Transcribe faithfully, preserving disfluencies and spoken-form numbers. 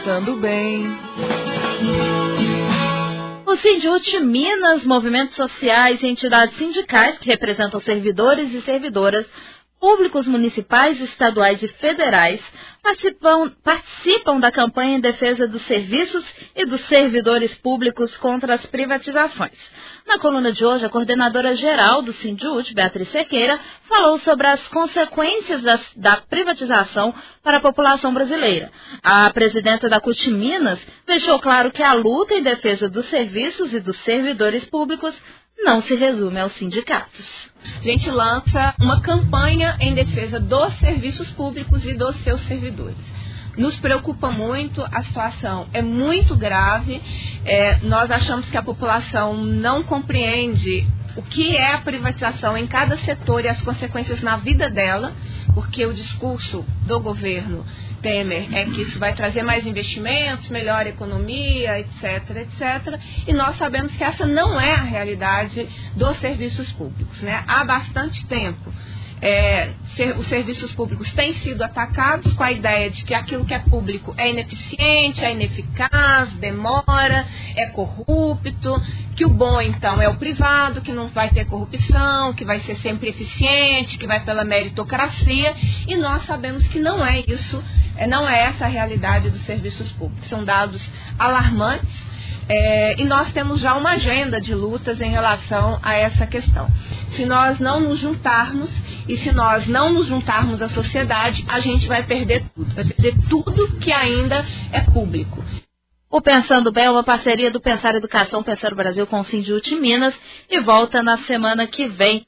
Pensando Bem. O Sindut Minas, movimentos sociais e entidades sindicais que representam servidores e servidoras públicos municipais, estaduais e federais participam, participam da campanha em defesa dos serviços e dos servidores públicos contra as privatizações. Na coluna de hoje, a coordenadora geral do Sindut, Beatriz Cerqueira, falou sobre as consequências das, da privatização para a população brasileira. A presidenta da C U T Minas deixou claro que a luta em defesa dos serviços e dos servidores públicos não se resume aos sindicatos. A gente lança uma campanha em defesa dos serviços públicos e dos seus servidores. Nos preocupa muito, a situação é muito grave, é, nós achamos que a população não compreende o que é a privatização em cada setor e as consequências na vida dela, porque o discurso do governo Temer é que isso vai trazer mais investimentos, melhor economia, etc, etcétera. E nós sabemos que essa não é a realidade dos serviços públicos, né? Há bastante tempo. É, ser, os serviços públicos têm sido atacados com a ideia de que aquilo que é público é ineficiente, é ineficaz, demora, é corrupto, que o bom então é o privado, que não vai ter corrupção, que vai ser sempre eficiente, que vai pela meritocracia, e nós sabemos que não é isso, não é essa a realidade dos serviços públicos. São dados alarmantes. É, e nós temos já uma agenda de lutas em relação a essa questão. Se nós não nos juntarmos e se nós não nos juntarmos à sociedade, a gente vai perder tudo, vai perder tudo que ainda é público. O Pensando Bem é uma parceria do Pensar Educação, Pensar o Brasil com o Sindut Minas e volta na semana que vem.